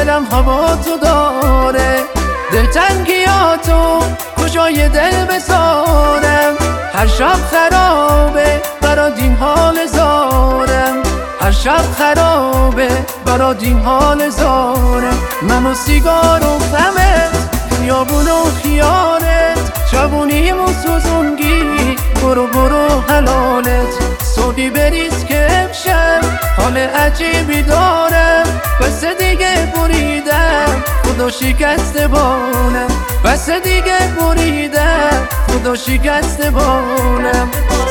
دلم هوا تو داره، دلتنگیاتو کجای دل بذارم. هر شب خرابه برات این حال زارم، هر شب خرابه برات این حال زارم. من و سیگار و غمت، خیابون و خیالت، جوونیمو سوزونگی، برو برو حلالت. صبحی بریز که امشب حال عجیبی دارم، بس دیگه بریدم خدا شکسته بانم، بس دیگه بریدم خدا شکسته بانم.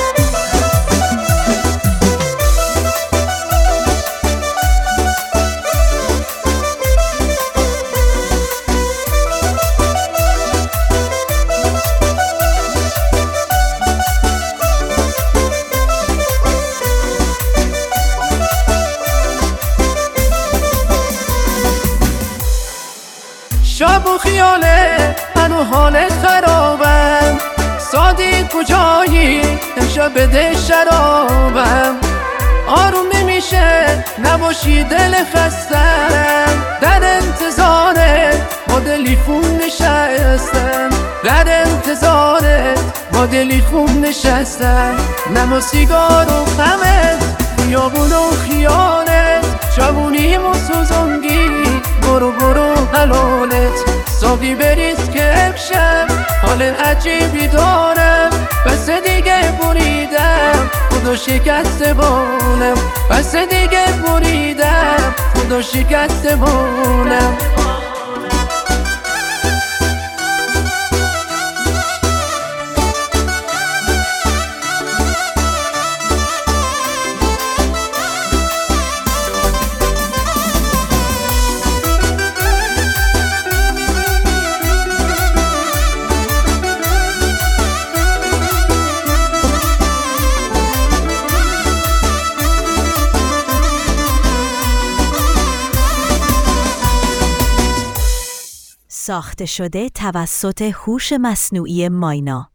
شب و خیاله من و حالت خرابم، سادی کجایی امشب بده شرابم. آروم نمیشه نباشی دل خستم، در انتظارت با دلی خون نشستم، در انتظارت با دلی خون نشستم. من و سیگار و غمت، خیابون و خیالت، جوونیمو سوزونگی، برو برو حلالت. صبحی بریز که امشب حال عجیبی دارم، بس دیگه بریدم خدا شکسته بانم، بس دیگه بریدم خدا شکسته بانم. ساخته شده توسط هوش مصنوعی ماینا.